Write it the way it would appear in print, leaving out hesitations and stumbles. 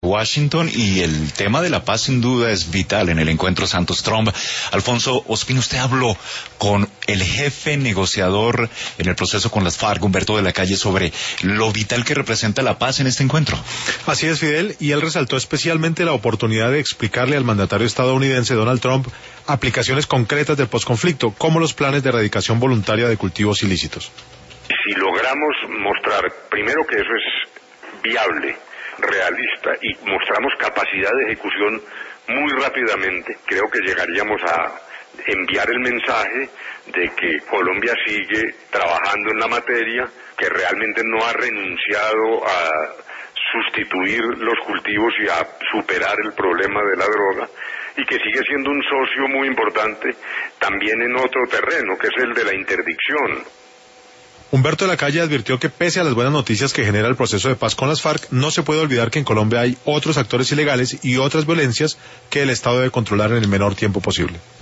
Washington, y el tema de la paz sin duda es vital en el encuentro Santos-Trump. Alfonso Ospina, usted habló con el jefe negociador en el proceso con las FARC, Humberto de la Calle, sobre lo vital que representa la paz en este encuentro. Así es, Fidel, y él resaltó especialmente la oportunidad de explicarle al mandatario estadounidense Donald Trump aplicaciones concretas del posconflicto, como los planes de erradicación voluntaria de cultivos ilícitos. Si logramos mostrar primero que eso es viable, realista, y mostramos capacidad de ejecución muy rápidamente, creo que llegaríamos a enviar el mensaje de que Colombia sigue trabajando en la materia, que realmente no ha renunciado a sustituir los cultivos y a superar el problema de la droga, y que sigue siendo un socio muy importante también en otro terreno, que es el de la interdicción. Humberto de la Calle advirtió que pese a las buenas noticias que genera el proceso de paz con las FARC, no se puede olvidar que en Colombia hay otros actores ilegales y otras violencias que el Estado debe controlar en el menor tiempo posible.